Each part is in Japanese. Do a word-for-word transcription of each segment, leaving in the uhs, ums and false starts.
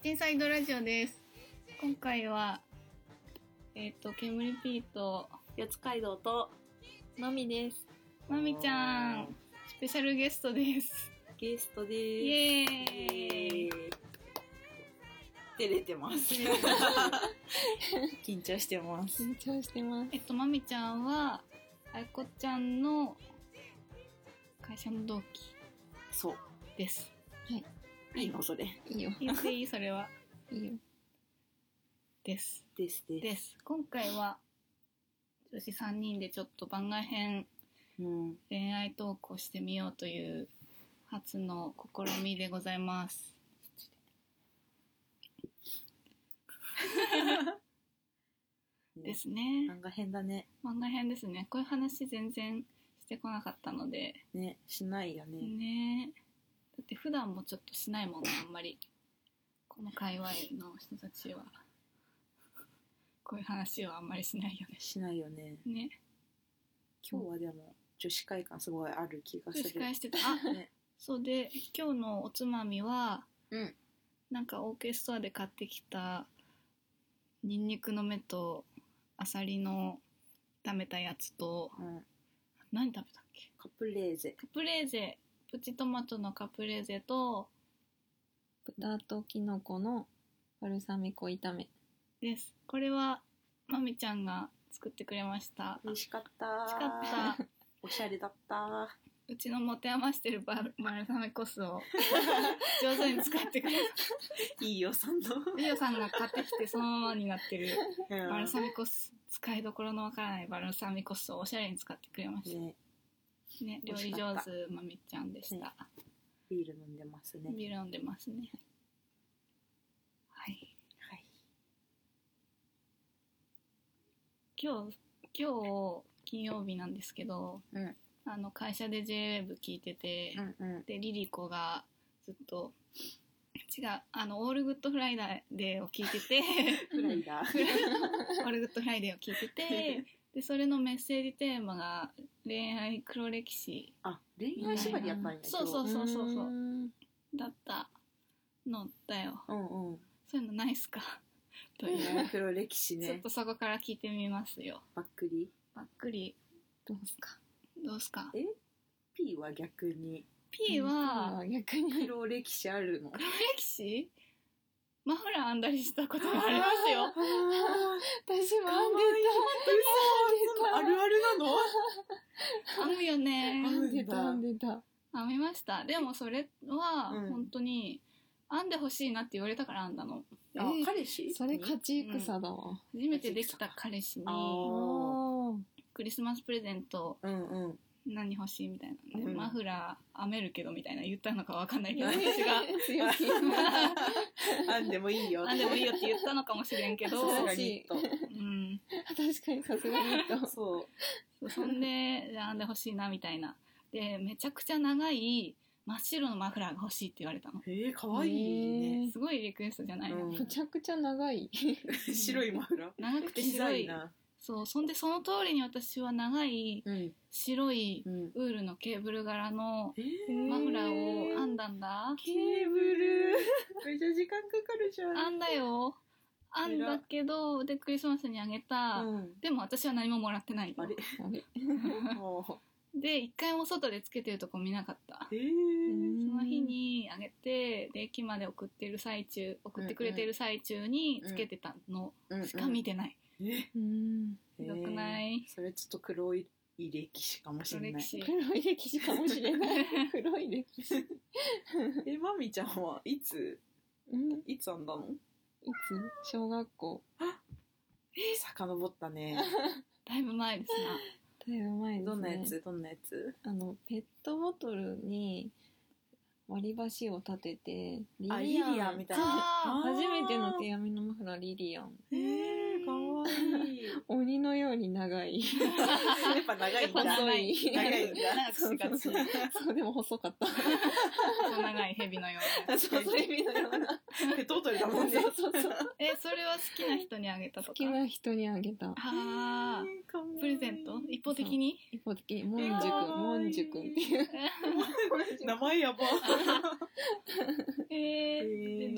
インサイドラジオです。今回はえっ、ー、とケムリピーと四街道とまみです。 まみちゃんスペシャルゲストです。 ゲストです。 イエーイ。 照れてます緊張してます緊張してます。 えっとまみちゃんはあいこちゃんの会社の同期そうです。 はい。 いいのそれ。 いいよ。 言っていいそれは。 いいよ。 ですですです。 です。今回は女子さんにんでちょっと番外編、うん、恋愛トークをしてみようという初の試みでございます。ですね。 番外編だね。 番外編ですね。こういう話全然してこなかったので。 ね、しないよね。 ね。だって普段もちょっとしないもんね、あんまり。この界隈の人たちは。こういう話はあんまりしないよね。 しないよね。 ね。 今日はでも女子会感すごいある気がする。 女子会してた。あ、ね、そうで、今日のおつまみは、 うん。 なんかオーケストラで買ってきたニンニクの芽とアサリの炒めたやつと、うん、何食べたっけ？ カプレーゼ。 カプレーゼ。プチトマトのカプレーゼと豚とキノコのバルサミコ炒めです。これはまみちゃんが作ってくれました。 美味しかった。 美味しかった。 おしゃれだった。 うちの持て余してるバル、バルサミコ酢を上手に使ってくれた。 いいよさんの。 いいよさんが買ってきてそのままになってるバルサミコ酢、使いどころのわからないバルサミコ酢をおしゃれに使ってくれました。ね。ね、料理上手まみちゃんでした、ね。 ビール飲んでますね。 ビール飲んでますね。はい。 はい。 今日、今日、金曜日なんですけど、 うん、 あの、会社で ジェイウェーブ 聞いてて、 うんうん、 で、リリコがずっと、違う、あの、オールグッドフライデーを聞いてて、 フライダー。 オールグッドフライデーを聞いてて、で、それのメッセージテーマが恋愛黒歴史。 あ、恋愛縛りやったんや、ね、 そうそうそうそうそう。だったのだよ。 うんうん。 そういうのないっすかという。 黒歴史ね。 ちょっとそこから聞いてみますよ。 ばっくりばっくり。 どうすかどうすかえ ?P は逆に。 P は、 逆に黒歴史あるの？ 黒歴史マフラー編んだりしたこともありますよ。 私も編んでた。あるあるなの？ 編むよね。 編んでた、編んでた。 編みました。でもそれは、本当に、編んでほしいなって言われたから編んだの。 あ、えー、彼氏？ それ勝ち戦だわ、 うん。初めてできた彼氏に、クリスマスプレゼント、 うんうん、 何欲しいみたいな、で、 うん、 マフラー編めるけどみたいな言ったのかわかんないけど、私が編んでもいいよ編んでもいいよって言ったのかもしれんけど、 さすがにと、うん、 確かにさすがにとそう、 そんで編んでほしいなみたいな。で、めちゃくちゃ長い真っ白のマフラーが欲しいって言われたの。 へー、かわいいね。 すごいリクエストじゃないの、うん、 めちゃくちゃ長い白いマフラー、 長くて白いな。そう、そんでその通りに私は長い白いウールのケーブル柄のマフラーを編んだんだ。 ケーブルめっちゃ時間かかるじゃん。 編んだよ。編んだけど、でクリスマスにあげた、うん、でも私は何ももらってないの。 あれあれで一回も外でつけてるとこ見なかった。 へー。 その日にあげて、で駅まで送ってる最中、送ってくれてる最中につけてたのしか見てない。 うんうん、えうん、 ひどくない、 えー、それちょっと黒い歴史かもしれない。 黒い歴史かもしれない黒い歴史え、まみちゃんはいつんいつ編んだの？ いつ？小学校。 あ、えー、遡ったねだいぶ前ですな。 だいぶ前ですね。 どんなやつどんなやつ？ あのペットボトルに割り箸を立ててリリアン、あ、リリアンみたいな。 初めての手編みのマフラーリリアン。 へー、かわいい。 鬼のように長い。 やっぱ長いんだ。 細い。 長いんだ。 長くしがち。 そう、でも細かった。 長い蛇のような。 そうそう、蛇のような。 ペットボトルだもんね。 そうそうそう。 え、それは好きな人にあげたとか？ 好きな人にあげた。 あー、プレゼント？一方的に？ 一方的に。もんじゅくん、もんじゅくんっていう。 名前やば。 えー、でどうだった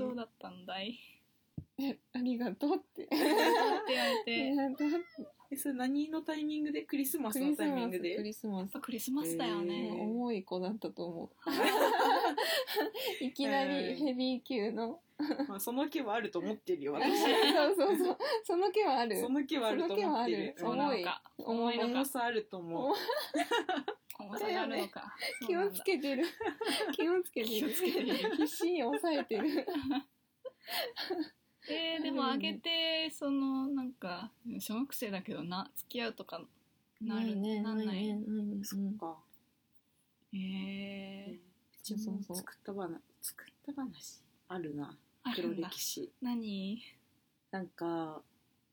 んだいえありがとうってって言われてありがとうえそれ何のタイミングで？クリスマスのタイミングで？ クリスマスやっぱクリスマスだよね、 えー重い子だったと思ういきなりヘビー級のまあその気はあると思ってるよ私。 そうそうそうその気はあるその気はあると思ってる。 そうなのか重い重いのか重さあると思う。 重さがあるのか気をつけてる気をつけて気をるつけてる必死に抑えてるえー、でもあげてそのなんか小学生だけどな付き合うとかなるねなんないねうんそっか。 えー、 うちもそうそう作った話作った話あるな。黒あるんだ歴史。 何なんか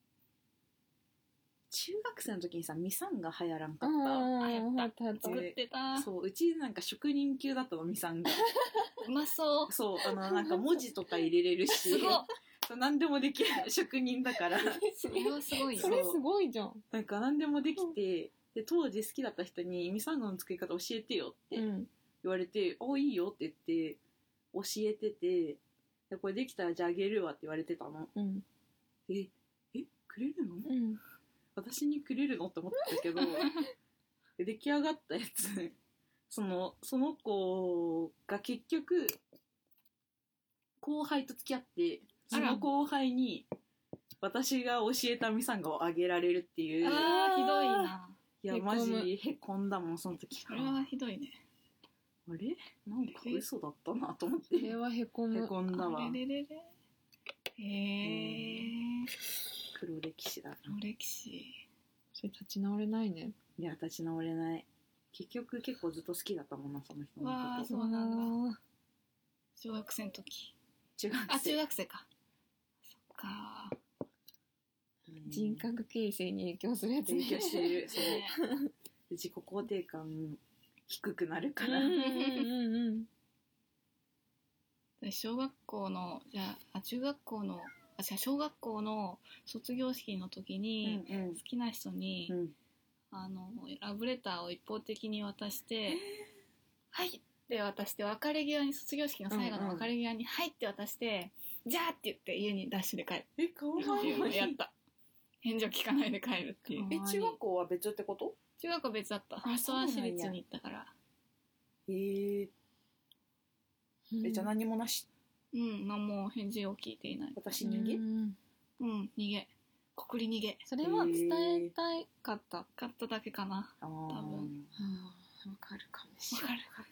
中学生の時にさミサンが流行らんかっああやったあった作ってたた。そううちなんか職人級だったのミサンが。 うまそうそうあのなんか文字とか入れれるし。 すごっそう何でもできる職人だから。 それはすごいよそれすごいじゃんなんか何でもできて、で当時好きだった人にミサンガの作り方教えてよってうん言われて、あいいよって言って教えてて、でこれできたらじゃああげるわって言われてたの。 うんええくれるの？ うん私にくれるのって思ってたけどで出来上がったやつそのその子が結局後輩と付き合ってその後輩に私が教えたミサンガをあげられるっていう。 あーひどいないやへこむマジへこんだもんその時それはひどいねあれなんか嘘だったなと思ってこれはへこむへこんだわ。 あれれれれへえ黒歴史だな。 黒歴史それ立ち直れないねいや立ち直れない。結局結構ずっと好きだったもんなその人わのこと。 あそうなんだあ小学生の時中学生。 あ中学生かそっかうん人格形成に影響するやつ影響してる。そうね自己肯定感低くなるから。 うんうんうんで小学校のじゃああ中学校のあじゃあ小学校の卒業式の時に、 うん好きな人に、 うんあのラブレターを一方的に渡して「はい」って渡して別れ際に卒業式の最後の別れ際に「はい」って渡して「じゃあ」って言って家にダッシュで帰るえかわっていうのをいい。 やった返事を聞かないで帰るっていうえ中学校は別ってこと？ 中学校別だったあ本当は私そうなんや立に行ったからえー、 うんえじゃあ何もなし。 うん何も返事を聞いていない私人間。 うんうん逃げ告り逃げそれは伝えたいかった買っただけかなあー多分わかるかもしわれないかる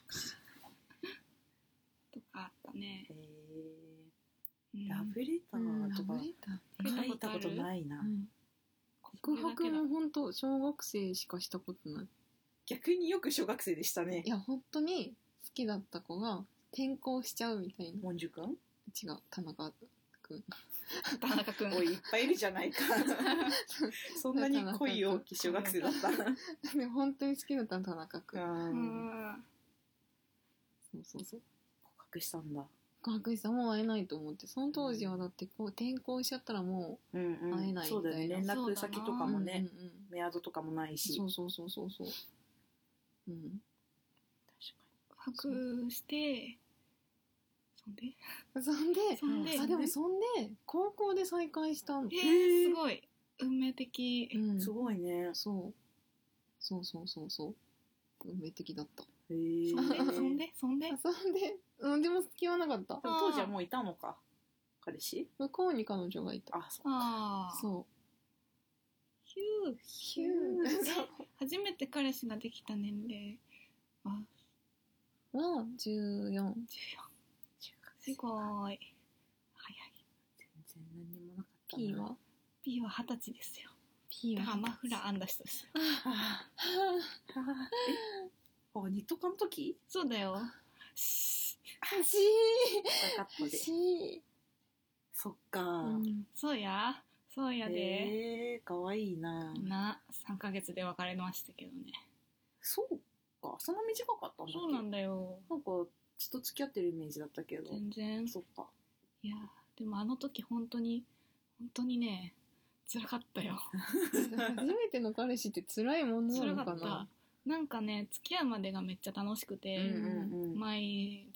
とかあったね、 えうんー、ラブレターとかラブレター書いたことないな。 うん告白も本当小学生しかしたことない逆によく小学生でしたねい。や本当に好きだった子が転校しちゃうみたいなモンジュ君違う田中君田中君おいいっぱいいるじゃないかそんなに恋大きい小学生だったで本当に好きだったの田中君ううんんそうそうそう告白したんだ。 告白したらもう会えないと思ってその当時はだってこう転校しちゃったらもうんうん会えないそうだよね。連みたいな絡先とうかもね、 うんうんメアドとかもないし。 そうそうそうそうそううん確告白してそんでそんでそんであでもそんで高校で再会したのえー、すごい運命的うんかにすごいね。 そうそうそうそうそう運命的だったへえ。 そんでそんでそんであそんで、うん、でも付き合わなかったでも当時はもういたのか彼氏？ 向こうに彼女がいたあそう。 ああそヒューうヒュー初めて彼氏ができた年齢ははじゅうよんじゅうよんすごい早い全然何にもなかったな。 P は P は二十歳ですよ P はだからマフラー編んだ人ですよはあえあニットカの時？ そうだよし欲しカットで。 い欲しいそっか。 うんそうやそうやで、 へえかわいいな。 なさんかげつで別れましたけどねそうかそんな短かったんだっけ？ そうなんだよなんかずっと付き合ってるイメージだったけど。 全然そっか。 いやでもあの時本当に本当にね辛かったよ初めての彼氏って辛いものな辛かったのかななんかね付き合うまでがめっちゃ楽しくて、 うんうんうん毎晩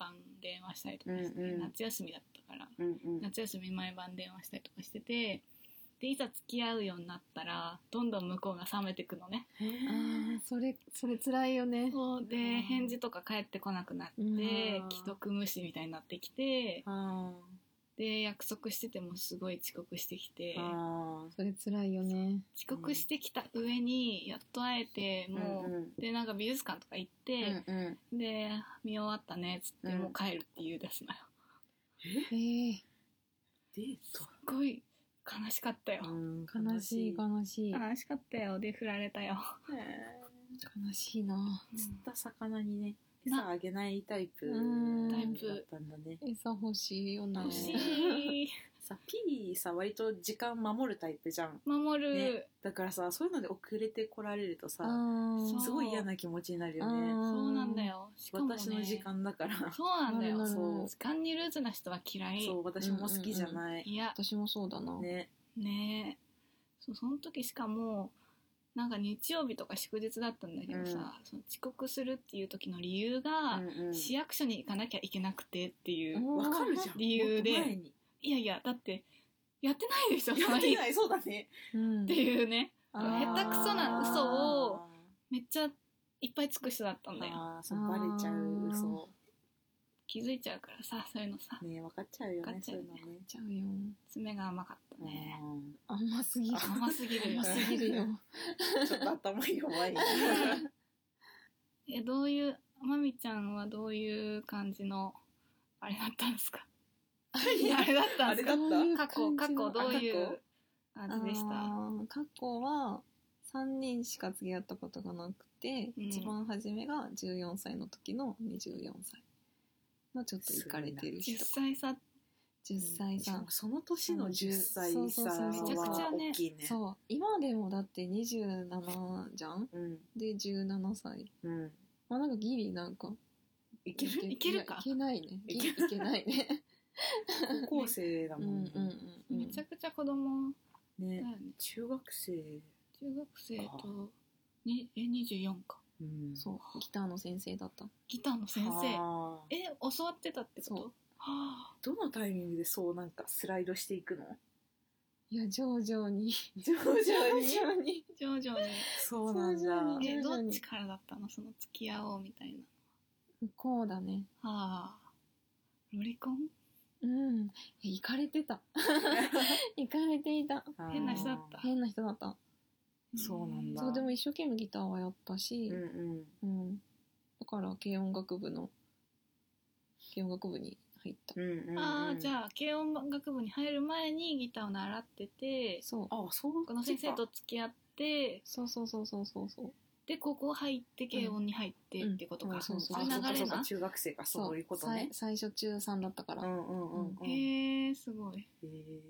電話したりとかして、 うんうん夏休みだったから、 うんうん夏休み毎晩電話したりとかしてて、でいざ付き合うようになったらどんどん向こうが冷めてくのね。 あーそれそれ辛いよね。 そうでうん返事とか返ってこなくなって、 うん既読無視みたいになってきて、 あで約束しててもすごい遅刻してきて、 ーあそれ辛いよね。 遅刻してきた上にやっと会えて、 ーもう、 うんうんでなんか美術館とか行って、 うんうんで見終わったねっつって、 うんもう帰るって言うですのよ。 えー、 デーすっごい悲しかったよ、 ト、うん悲しい悲しい悲しかったよ。で振られたよ。 へ悲しいな。 ー釣った魚にねな餌あげないタイプうんタイプだったんだね。 餌欲しいよね。 欲しい。 さピーさ割と時間守るタイプじゃん。 守る、 ねだからさそういうので遅れてこられるとさあーそうすごい嫌な気持ちになるよあね。 ーそうなんだよ。しかもね、 私の時間だから。 そうなんだよ。 なるなるそう時間にルーズな人は嫌い。 そう私も好きじゃない。 いや私もそうだな。 ね。 ねえ、そうその時しかもなんか日曜日とか祝日だったんだけどさ、 うんその遅刻するっていう時の理由が、 うんうん市役所に行かなきゃいけなくてっていう、 うんわかるじゃん。 理由でもっと前にいやいやだってやってないでしょそやの日っってないそうだね。 うんていうね、 あー下手くそな嘘をめっちゃいっぱいつく人だったんだよ。 あーそうバレちゃう嘘気づいちゃうからさ、そういうのさ、 ね分かっちゃうよね分かっちゃうねそういうのね。 ちゃうよ。 爪が甘かったね。 うん甘すぎる。 甘すぎるよ甘すぎるよ。 ちょっと頭弱い。 えどういうまみちゃんはどういう感じのあれだったんですか？あれだったんですか？ あれだった過去過去どういうあ感じでした？ ー過去はさんにんしか付き合ったことがなくて、 うん一番初めがじゅうよんさいの時のにじゅうよんさいのちょっとイかれてるじゅっ人。 さい差。 じゅっさいさしかも。その年のじゅっさいそうそう差はそうそうめちゃくちゃね大きいね。 そう今でもだってにじゅうななじゃん。 うんでじゅうななさい。 うん。 まあなんかギリなんかいけるいけるかいやいけないね。ギリいけないね。 高校生だうんうんもんね。 うん。 めちゃくちゃ子供だねよね。 中学生。 中学生とにえにじゅうよんか。 うんそうギターの先生だった。 ギターの先生。 あーえ教わってたってこと？ そうはあ。 どのタイミングでそうなんかスライドしていくの？ いや徐々に徐々に。 徐々に徐々に。 そうなん徐々 だに。 えど徐々にっちからだったのその付き合おうみたいな。 向こうだね。 はあ。ロリコン？ うん行かれてた行かれていた。 変な人だった変な人だった。 そうなんだそうでも一生懸命ギターはやったしうんう、んうん、だから軽音楽部の軽音楽部に入った。 うんうんうん。 ああじあゃあ軽音楽部に入る前にギターを習ってて、 そうあそうこの先生と付き合ってそうそうそうそうそうそうで高校入って軽音に入ってうんってことか、 うんそうそうそういう流れな。 中学生かそそういうことね。 最最初中さんだったから、 うんうんうんうん。へへえすごい、 え。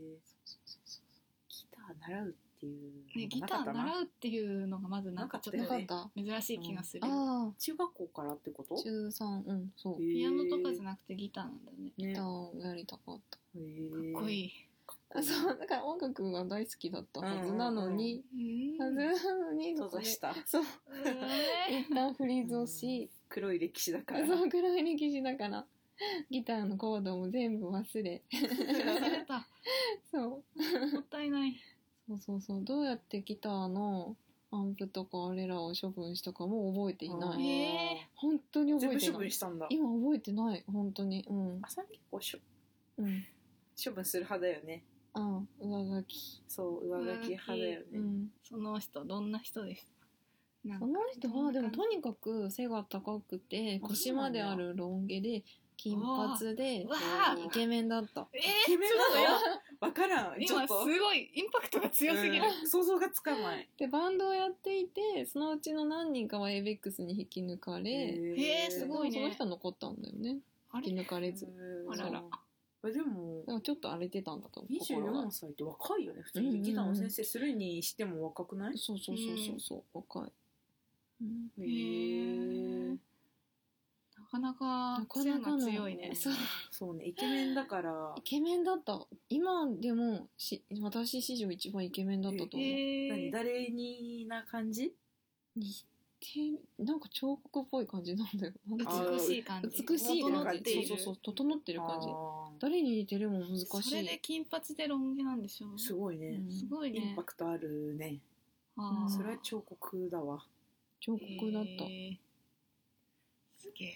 ギター習うっていうね、ギター習うっていうのがまずなんかちょっなかとなかった。 珍しい気がする、 あ中学校からってことあ中さんうんそうへえピアノとかじゃなくてギターなんだよね。 ねギターをやりたかった。 へえかっこいい。 あそうだから音楽が大好きだったはずなのに、 うんはずなのに閉ざしたそうえ一旦フリーズをし、 黒い歴史だから。 そのくらい歴史だからギターのコードも全部忘れー忘れた。 そうもったいない。 そうそうそうどうやってギターのアンプとかあれらを処分したかも覚えていない。 へえ本当に全部処覚えてない。 分したんだ。 今覚えてない本当にうんあさん結構しょうん処分する派だよね。 あ上書きそう上書き派だよね。 うんその人どんな人でしたなんかその人はでもとにかく背が高くてあ腰まであるロン毛で金髪でうわあイケメンだった。 えー、 イケメンなの？わからん。ちょ今すっとごいインパクトが強すぎる、 うん想像がつかない。 でバンドをやっていてそのうちの何人かはエイベックスに引き抜かれ、 へーすごいねでもその人は残ったんだよねあれ引き抜かれず。 へーあららあでもだからちょっと荒れてたんだと思うにじゅう心がよんさいって若いよね。普通にギターの先生するにしても若くない？ そうそうそうそうそう若い、うん、 へへえ。 なかなかなか癖がなかの強いね。 そうそうねイケメンだからイ。ケメンだった今でもし私史上一番イケメンだったと思う、 へー何誰にな感じ？ にてなんか彫刻っぽい感じなんだよ。なんだあー美しい感じ。 美しい整感じ。 っている。 そうそうそう、整ってる感じ。 あ誰に似てるも難しい。 それで金髪でロン毛なんでしょ。 ーすごいね、 うんすごいね。 インパクトあるね。 あーそれは彫刻だわ。 彫刻だった。 へーすげえ。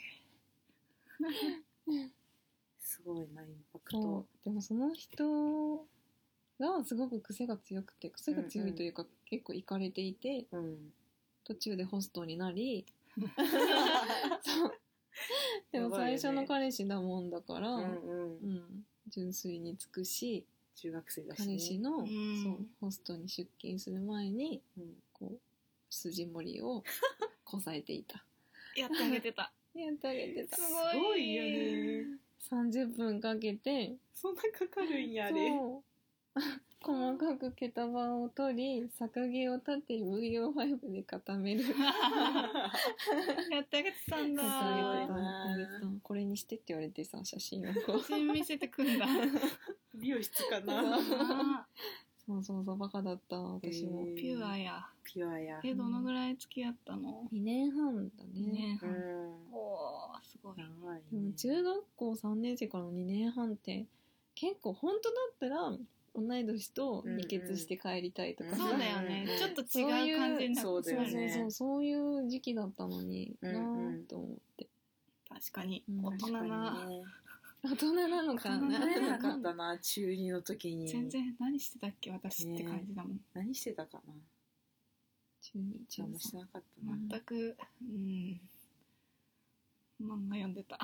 すごいなインパクそト。 う。でもその人がすごく癖が強くて、癖が強いというか、結構イかれていて、 うん。 途中でホストになり、そう。でも最初の彼氏だもんだから、 うんうん。 うん、純粋に尽くし、 中学生だし、ね。 彼氏の、 んそうホストに出勤する前にうん。 こう筋盛りをこさえていた。 やってあげてた。 やってあげてた。 すすごい。 ごいよね。 さんじゅっぷんかけて、 そんなかかるんやあれ。 そう細かく毛束を取り、逆毛を立て ブイオーファイブ で固める。 やってあげてたんだ。 やってあげてたなあげてたこれにしてって言われてさ、写真をこう。 写真見せてくんだ。 美容室かな。 あそうそうそう、バカだった、私も。 ーピュアや。 ピュアや。 え、どのぐらい付き合ったの？ にねんはんだね。 ねう。ん。 おー、すごい。 長いでもね。 中学校さんねん生からのにねんはんって結構本当だったら同い年と二血して帰りたいとかさ、 そうだよねうん。 ちょっと違う感じになそうだよねそうそうそうそういう時期だったのにうんなうんぁと思って、 確かにうん大人な。 確かにね。 大人なのか大人ななれなかなったな、中二の時に。 全然何してたっけ私って感じだもん。 何してたかな。 中二中何もして三なかったな。 うん全く、うん。漫画読んでた。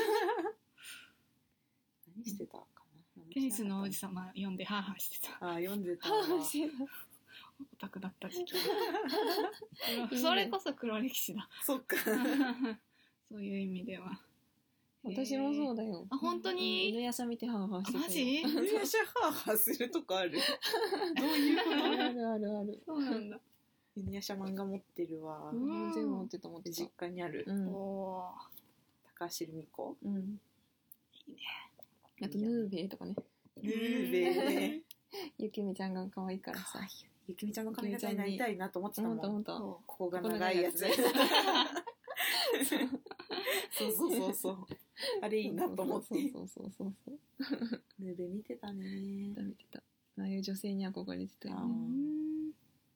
何してたかな。 テニスの王子さん。 様読んでハーハーしてた。 あー、読んでたわ。 はぁしてたオタクだった時期。それこそ黒歴史だ。 そっか。 そういう意味では。 私もそうだよ。 あ本当に犬屋さん見てハーハーしてたよ。 マジ入社ハーハーするとこある。どういうこあるあるあるある。 そうなんだ。 と？犬夜叉漫画持ってるわ。 うん全部持ってた持ってた実。家にある。 うん。 おー。 高橋留美子。 うん。 いいね。 あとヌーベイとかね。 ヌーベね。 ゆきみちゃんが可愛いからさ。 ゆきみちゃんの髪型になりたいなと思ってたもん。 思った思った。 そここが長いやつ。そうそうそうそう。あれいいなと思って。 そうそうそうそうそう。 ヌーベ見てたね。 見てた。ああいう女性に憧れてたよう。うね。 ん。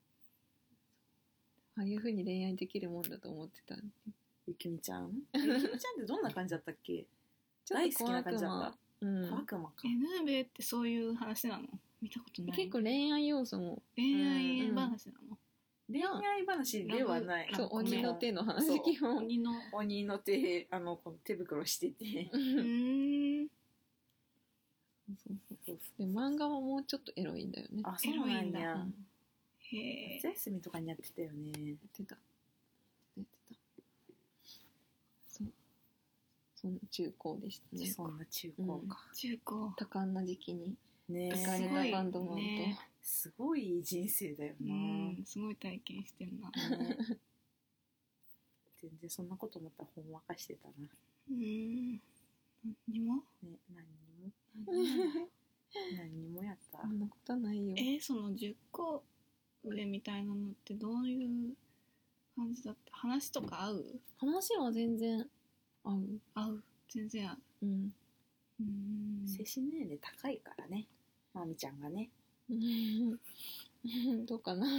ああいう風に恋愛できるもんだと思ってた。 ゆきみちゃんゆきみちゃんってどんな感じだったっけ？ ちょっと小悪大好きな感じだっ魔。うん小。悪魔か。 え、ヌーベってそういう話なの？見たことない。 結構恋愛要素も。 恋愛話なの？ 恋愛話ではない。 ラブそう、鬼の手の話、 そう基本。 鬼の。 鬼の手、あの、この手袋してて。 うーん。 そうそうそうで漫画はもうちょっとエロいんだよね。 あ、そうなんエロいんやだ。 へえ。 夏休みとかにやってたよね。 やってた。やってた。そう。そんな中高でしたね。 そんな中高か。 中高。 多感な時期にね抱かれたすごいバンドマンと。 ねすごい人生だような。 ん、すごい体験してるな。 ね全然そんなこと思ったらほんわかしてたな。 うん。何も？ ね、何にも。何にもやったそ。んなことはないよ。 えー、そのじゅっこ上みたいなのってどういう感じだった？話とか合う？ 話は全然合う。 合う。全然合う。 うん。 うん。 精神年齢高いからね。まみちゃんがね。 どうかな。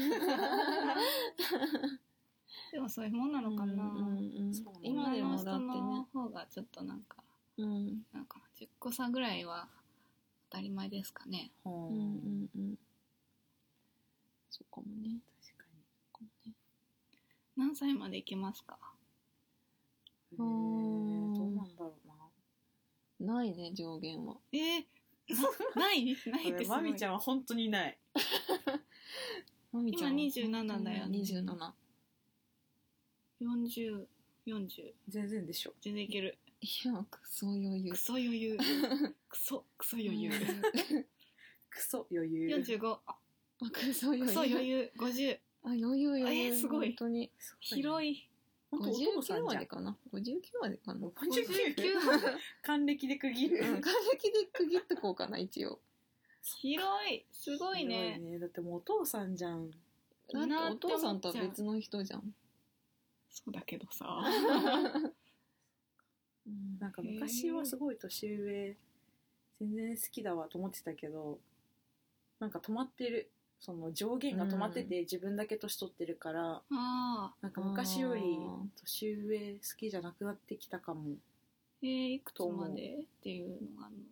でもそういうもんなのかな。 うんうんうんそうなの今でもだって女の人のね。 方がちょっとなんか、 うん。 なんかじゅっこ差ぐらいは当たり前ですかね。 う。 うんんうんうん。そうかもね。 確かかもね何歳までいけますか？ に。へーどうなんだろうな。 ないね、上限は。 えー、なないないってすごい。 まみちゃんは本当にない。 まみちゃんは今にじゅうななだよねにじゅうなな。 よんじゅう、よんじゅう。 全然でしょ。 全然いける。 いや、クソ余裕ク。ソ余裕。クソ、クソ余裕。 クソ余裕。 よんじゅうご。 あ、クソ余裕。 クソ余裕。ごじゅう。 あ、余裕余裕。 えーすごい本当に。 広い。 本当お父さごじゅうきゅうんまじゃん。 でかな。ごじゅうきゅうまでかな。うん。 ごじゅうきゅうごじゅうきゅうまで。 還暦で区切る。 還暦で区切っとこうかな、一応。 広い。すごいね。 すごいね。だってもうお父さんじゃん。 だってお父さんとは別の人じゃん。 そうだけどさうんなんか昔はすごい年上全然好きだわと思ってたけど、なんか止まってる、その上限が止まってて、自分だけ年取ってるから、 あなんか昔より年上好きじゃなくなってきたかも。 ーえー、いくつまでっていうのがあるの？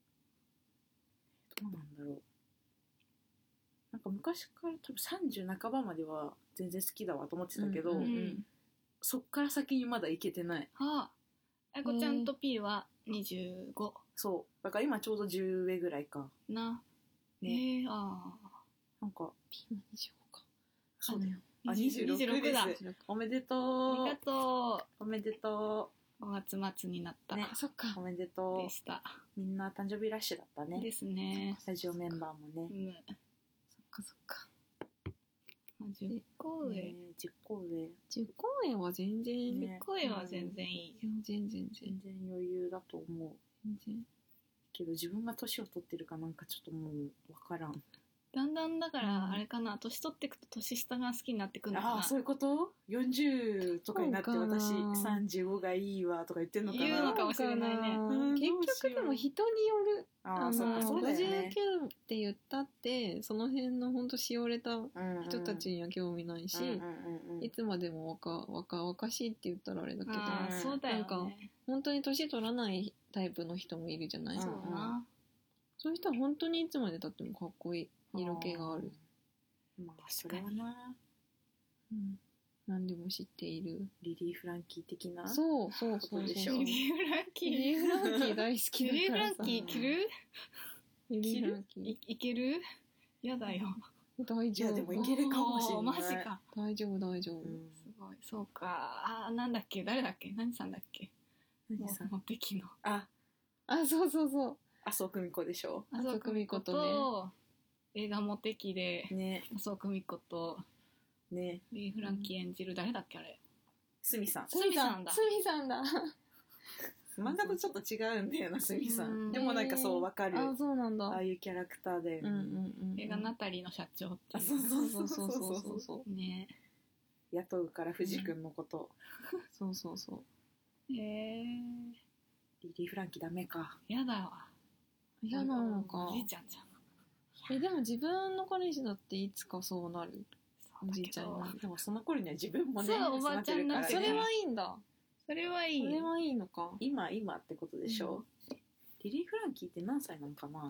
どうなんだろう。なんか昔から多分さんじゅう半ばまでは全然好きだわと思ってたけど、 うんうんそっから先にまだいけてない。 ああ、あこちゃんと P はにじゅうごそうだから今ちょうどじゅう上ぐらいかな。 ね。 えー、あなんかピーマンにじゅうごか。 そうだよ。 あ、 あ、にじゅうろくにじゅうろくだ。 です。おめであとりがとう。おめでとう。ごがつ末になった、 ねそっかう。おめでとでした。 う。みんな誕生日ラッシュだったね。 ですね。 スタジオメンバーもね。 うん。 そっかそっか。 じゅっこ上。 ねじゅっこ上。 じゅっこえんは全然、 ね声は全然いいよ。 全然全然全然余裕だと思う。 全然。 けど自分が年を取ってるかなんかちょっともうわからん。 だんだんだかうんらあれかな、年取っていくと年下が好きになってくるのかな。 ああ、そういうこと ?よんじゅう とかになってそうかな私さんじゅうごがいいわとか言ってんのかな。 言うのかもしれないねうん結局でも人による。 ああ、 あのそうそうだよね。 ごじゅうきゅうって言ったってその辺のほんとしおれた人たちには興味ないし、 うんうんうんうんいつまでも若若々しいって言ったらあれだけど、 ああ、そうだよなんかね。 本当に年取らないタイプの人もいるじゃない、 うんそうだな。 そういう人は本当にいつまでたってもかっこいい色気がある。 まあそれはな、 うん、何でも知っている。 リリー・フランキー的な。 そうそうそうそう。 ことでしょリリー・フランキー。 リリー・フランキー大好きリリー・フだからさ。 ランキー着る？ リリー・フランキーいいける？やだよ。 大丈夫。 いやでもいけるかもしれないおーマジか。 大丈夫大丈夫。 うんすごい。そうか。あー、なんだっけ、誰だっけ、何さんだっけ。 何さんモテキの。 あ、 あ、そうそうそう。 麻生久美子でしょ。 麻生久美子と映画モテキでね麻生久美子とねリー・フランキー演じる誰だっけあれ。 スミさん。 スミさんだ。 スミさんだ。 漫画とちょっと違うんだよな、スミさうんん。でもなんかそうわかる。 あ、そうなんだ。 ああいうキャラクターだよね。 うんうんうん。 映画ナタリーの社長ってあ、 いそうそうそそううそそううそううそそうそう。 ね。 雇うから藤君のこと。 そうそうそう。 えー、 リリー・フランキーダメか。 やだわ。 嫌なのかお。じいちゃんじゃん。 え、でも自分の彼氏だっていつかそうなる。おじいちゃんになる。 でもその頃には自分もね、 そうおばあちゃんになってる育てるからねそれはいいんだ。 それはいい。 それはいいのか。 今今ってことでしょ、リリー・フランキーって何歳なのかな。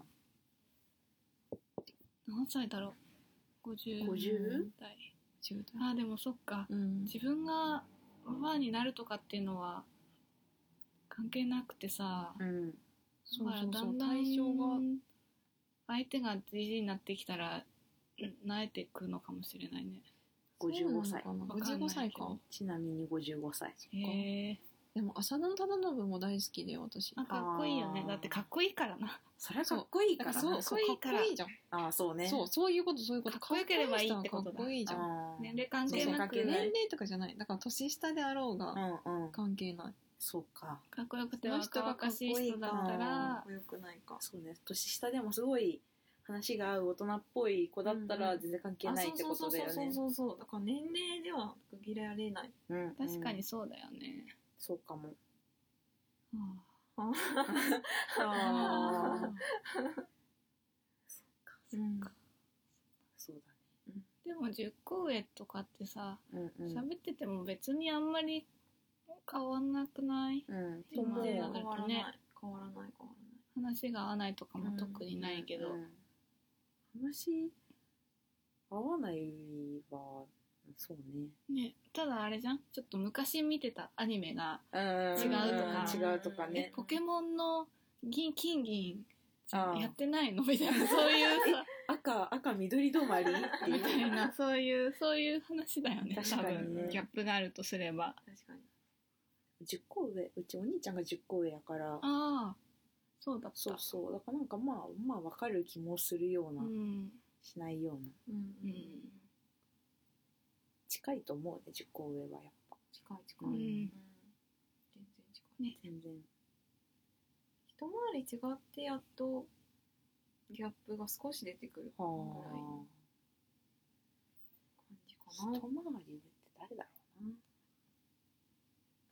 何歳だろう。ごじゅうごじゅう代。 じゅう代。 あー、でもそっか。 うん。 自分がおばあになるとかっていうのは関係なくてさ、 うん。 そうだからそうそう。 だんだん対象が。 相手がじじいになってきたら慣れてくのかもしれないね。 ごじゅうごさい。 そうなのかなわかんないごじゅうごさいか。 ちなみにごじゅうごさい。 へえでも浅田忠信も大好きで私。 ー、あ、かっこいいよね。 あーだってかっこいいからな。 それはかっこいいからな。 そうそうかっこいいからかっこいいじゃん。 ああ、そうね。 そうそういうことそういうこと。 かっこよければいいってことだかっこいいじゃん。 あー年齢関係そうなく関係ない年齢とかじゃない。だから年下であろうがうんうん。 関係ない。 そうか。 かっこよくてその人若々しい人だったら、 よくないか。 そうね。年下でもすごい話が合う大人っぽい子だったらうんうん全然関係ないってことだよね。 そうそうそうそうそう。だから年齢では区切られない。 うんうん確かにそうだよね。 そうかも。 はああ。 うん。 そうだね。 あ、でもじゅっこ上とかってさ、 うんうん。 喋ってても別にあんまり変わんなくない？ うん。 今でだ変わらない変わらない変わ話が合わないとかも特にないけど、 うん話合わないはそうね。 ね、ただあれじゃん、ちょっと昔見てたアニメが、 違違うとか違うとかえね。 ポケモンの銀金銀あーやってないのみたいな、そういうさ赤赤緑止まりってみたいいう。 な、そういうそういう話だよね。 確かにね多分ギャップがあるとすれば。 らない。確かに。 じゅっこ上、うちお兄ちゃんがじゅっこ上やから。 ああ、そうだった。 そうそう。だからなんかまあまあわかる気もするような、 うん、 しないような。 うんうん、 近いと思うね、じゅっこ上はやっぱ。 近い近い。 うん全然近い。 全然。 一回り違ってやっとギャップが少し出てくるぐらいのは感じあ。 かな。 一回り上って誰だろうな。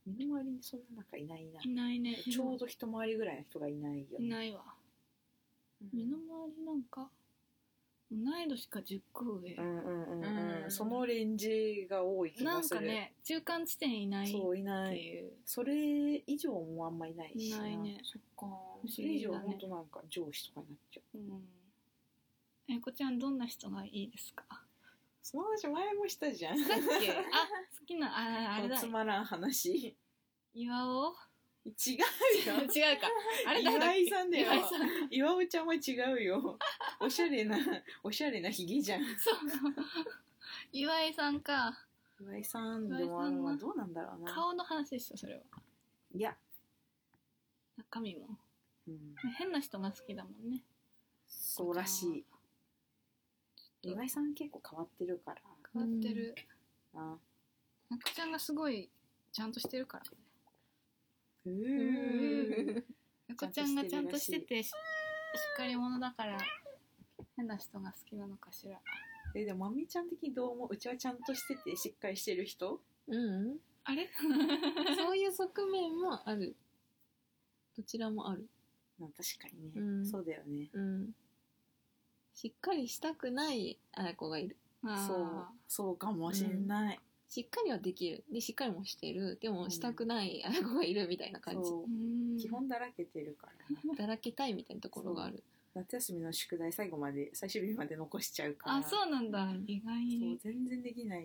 身の回りにそんな中いないな。 いないね。 ちょうど一回りぐらいの人がいないよね。 いないわ。身の回りなんか同い年かじゅっこ上、 うんうんうんうん、 うんそのレンジが多い気なんがする。 かね中間地点いないってそういない。 いう。 それ以上もあんまいないしいないね。 そっか。 それ以上は本当なんか上司とかになっちゃう。 うん。えこちゃんどんな人がいいですか？ その話前もしたじゃん。 さっきあ好きなああれだつまらん話。 岩尾違う違うよ。 かあれ誰だっけ岩井さんだよ岩井さん岩尾ちゃんは違うよ。おしゃれなおしゃれなひげじゃん。 そう岩井さんか。 岩井さんでも岩井さんはどうなんだろうな。 顔の話でしょそれは。 いや、 中身もうん、 変な人が好きだもんね。 そうらしい。岩井さん結構変わってるから変わってる。 な。 中ちゃんがすごいちゃんとしてるからね。 うー中ちゃんがちゃんとしててししっかり者だから変な人が好きなのかしら。 えでもまみちゃん的にどう思う？うちはちゃんとしててしっかりしてる人？ うんあれそういう側面もある。どちらもある。 まあ確かにね、 うんそうだよね。 うん。しっかりしたくないあや子がいる。 あそうそうかもしんない。 しっかりはできる。で、しっかりもしてる。でも、したくないあや子がいるみたいな感じ。 そううーん基本だらけてるからね。 だらけたいみたいなところがある。 夏休みの宿題最後まで最終日まで残しちゃうから。 あそうなんだ、 うん意外そうに。 全然できない。 へ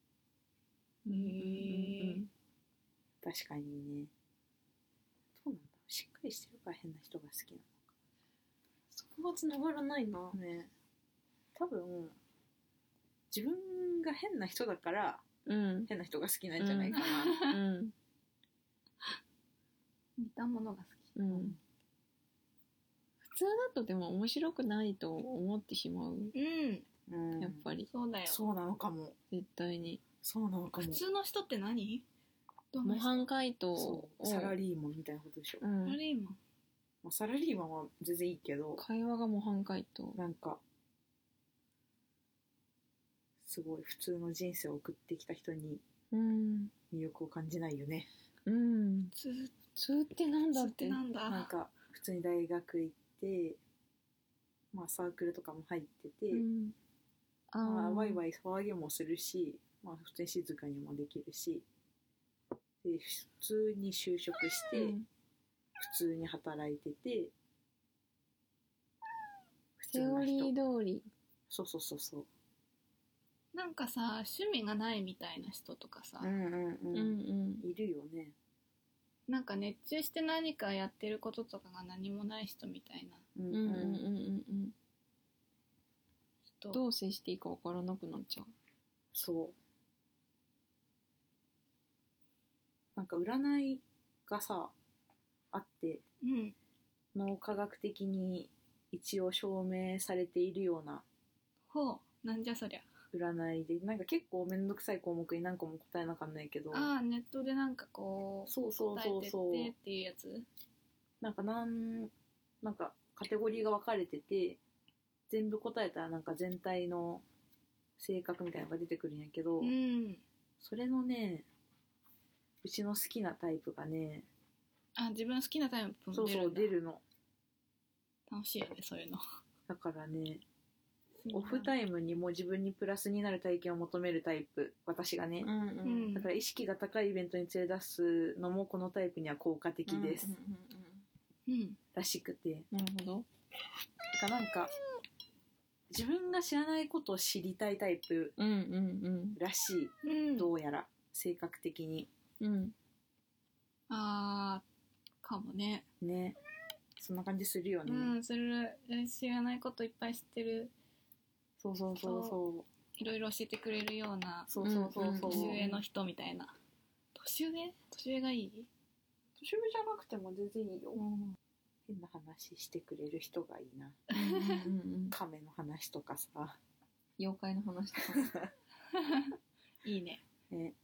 え確かにね。どうなんだろう。しっかりしてるから変な人が好きなそこは繋がらないな。 のかね。多分自分が変な人だからうん。 変な人が好きなんじゃないかな。 うん。 似たものが好き。 うん。普通だとでも面白くないと思ってしまう。 うんうん、 やっぱり。 そうだよ。 そうなのかも。 絶対に。 そうなのかも。 普通の人って何？どんな人？ 模範解答そを。 うサラリーマンみたいなことでしょ。 うサラん。 リーマン。 まあ、サラリーマンは全然いいけど、 会話が模範解答。 なんかすごい普通の人生を送ってきた人にうん。 魅力を感じないよね。 うん。 普通普通ってなんだっってて。 なんだ。 なんか普通に大学行って、まあ、サークルとかも入ってて、 うん。あまあ、ワイイ。 ワイ騒ぎもするし、まあ、普通に静かにもできるしで普通に就職して、 うん普通に働いてて普通セオな人。 リー通り。 そうそうそうそう。 なんかさ趣味がないみたいな人とかさ、 うんうんうん、 うんうん。 いるよね。 なんか熱中して何かやってることとかが何もない人みたいなうんうんうんうんうん人。 どう接していいか分からなくなっちゃう。 そうなんか占いがさあってうん脳科学的に一応証明されているようなほうなんじゃそりゃ。 占いでなんか結構めんどくさい項目に何個も答えなかんないけど、 ああネットでなんかこうそうそう答えてそうそうってっていうやつ。 なんかなんなんかカテゴリーが分かれてて全部答えたらなんか全体の性格みたいなのが出てくるんやけど、 うんそれのねうちの好きなタイプがねあ自分好きなタイプもそうそう出るんだ。 出るの。 楽しいよねそういうの。 だからねオフタイムにも自分にプラスになる体験を求めるタイプ私がね、 うんうんだから意識が高いイベントに連れ出すのもこのタイプには効果的です、 うんうんうんらしくてうんなるほど。 だからなんか自分が知らないことを知りたいタイプうんうんらしい、 うんどうやら性格的にうんうんあーかもね。 ねそんな感じするよね、 うんそれ知らないこといっぱい知ってるそうそうそうそういろいろ教えてくれるようなそうそうそうそう、 年上の人みたいな。年上年上がいい？ 年上じゃなくても全然いいよ、 うん変な話してくれる人がいいな。 うんうん亀の話とかさ妖怪の話とか。 いいね。 ね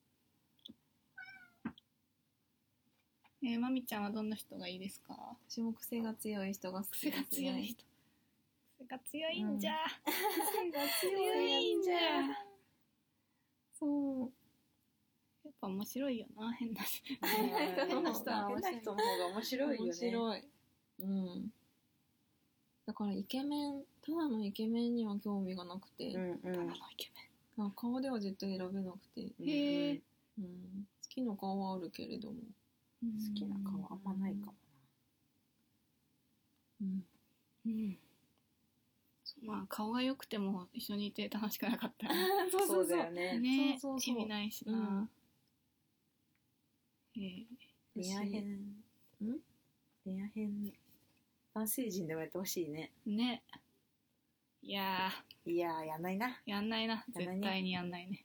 えー、まみちゃんはどんな人がいいですか？ 私も癖が強い人が好き癖がですね。 強い人。癖が強いんじゃ。 癖が強いんじゃ。 そう。 やっぱ面白いよな、変な人。 変な人変な人は面白い変な人の方が面白いよね。 面白い。うん。だからイケメン、ただのイケメンには興味がなくて、 うんうんただのイケあ顔では絶対選べなくて、 うんへーうん、好きな顔はあるけれども、 メン。 好きな顔あんまないかもうん、 うん。まあ顔が良くても一緒にいて楽しくなかったらな。そうだよね。 ね、 そうそうそう意味ないしな。へえ。 恋愛編。 ん恋愛編。男性陣でもやってほしいね。 ね。いやいやー、やんないな。 ー、やんないな。 やんないね絶対にやんないね。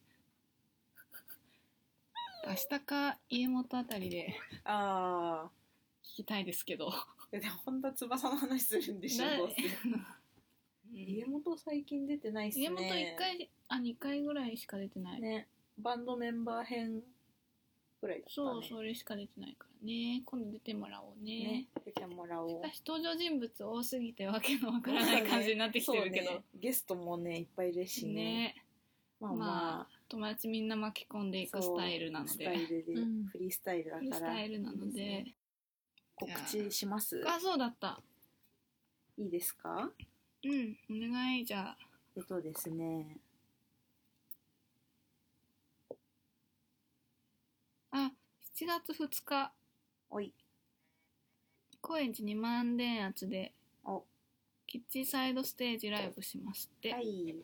明日か家元あたりであ聞きたいですけど。 ー。でも本当は翼の話するんでしょ、 などうせ。 うん家元最近出てないっすね。 家元いっかい、あ、にかいぐらいしか出てない。 ね。バンドメンバー編ぐらいだったね。 そう、それしか出てないからね。今度出てもらおうね。 ね。出てもらおう。 しかし登場人物多すぎてわけのわからない感じになってきてるけど。 そうね、ゲストもね、いっぱいいるしね。 ね。 まあまあ、 まあ、友達みんな巻き込んでいくスタイルなのスで。 タイルで、 うんフリースタイルだフリースから。 タイルなので。 告知しますあ、そうだった。 いいですか？ うん、お願い、じゃあ。 えっとですね。 あ、しちがつふつか、 おい。 高円寺にまん電圧で、 お。 キッチンサイドステージライブしますって。 はい。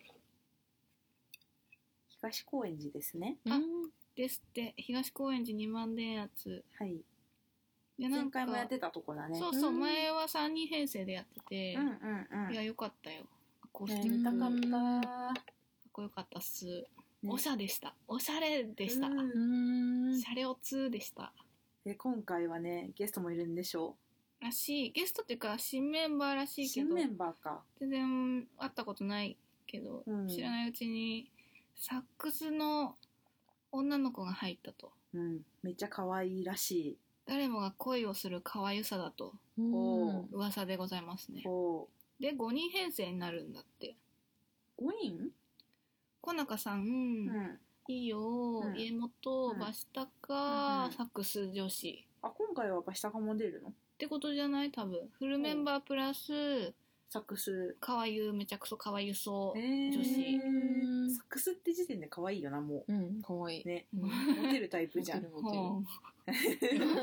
東高円寺ですね。 あですって、東高円寺にまん電圧。 はい。 で、なんか前回もやってたとこだね。 そうそう、 うん前はさんにん編成でやってて、 うんうんうん。 いや、よかったよ。アコースねティック見たかっうんた。 かっこよかったっす。 ねおしゃでした。おしゃれでした。 うんうんシャレオツでした。 で今回はね、ゲストもいるんでしょらしい。ゲストっていうか、新メンバーらしう。 いけど、 新メンバーか。 全然会ったことないけど、 うん知らないうちに、サックスの女の子が入ったと。 うん。めっちゃ可愛いらし誰もが恋をする可愛さだとうん噂でございますい。 ね。 こで、ごにん編成になるんだって。 う、ごにん？ 小中さん、 うん。 いいよ、 うん家元、 うんバシタカ、 うんサックス女子。 あ、今回はバシタカも出るの？ ってことじゃない多分。フルメンバープラス、 サックス。 かわゆ、めちゃくそかわゆそう。 へー女子うんサックスって時点で可愛いよな、もうん、かわいい。 う。ね。 うんモテるタイプじゃん。 モテるモテるほ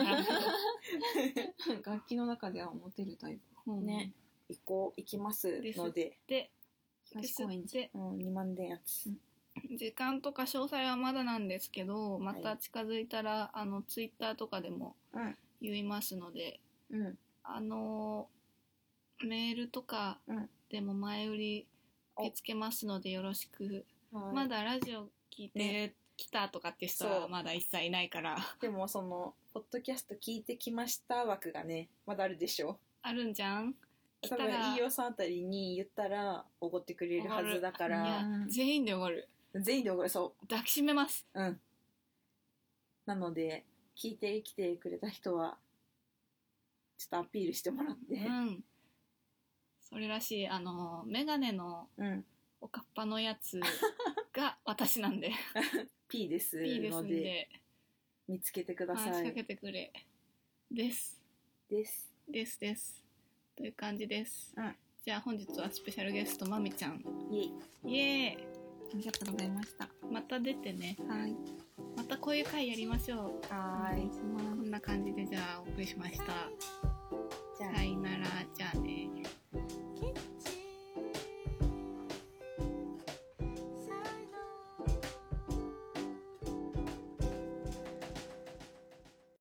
楽器の中ではモテるタイプ。 うね。行こう、行きますですので。 で、 東高円寺。 でうん、にまん電圧。 時間とか詳細はまだなんですけど、また近づいたら、あの、ツイッターとかでもうん。 言いますので、 うん。 あの、メールとかうんでも前売り受け付けますのでよろしく。 はいまだラジオ聞いてねきたとかって人そうはまだ一切いないから、 でもそのポッドキャスト聞いてきました枠がねまだあるでしょ。 あるんじゃん。来多分たら飯尾さんあたりに言ったらおごってくれるはずだかいやらうん全員でおごる。 全員でおごる。そ抱きしめます。 う。うん。なので聞いてきてくれた人はちょっとアピールしてもらって。 うん。それらしい、あの、メガネのうん。 おかっぱのやつが私なんで、 P ですいいですのでんで、 見つけてください。 話しかけてくれ。です。 です。 ですです。という感じです。 うんじゃあ本日はスペシャルゲスト、まみちゃん。 イエイ。 イエーイ。 ありがとうございました。 また出てね。 はい。 またこういう回やりましょう。 はーい。 お願いしますこんな感じでじゃあお送りしました。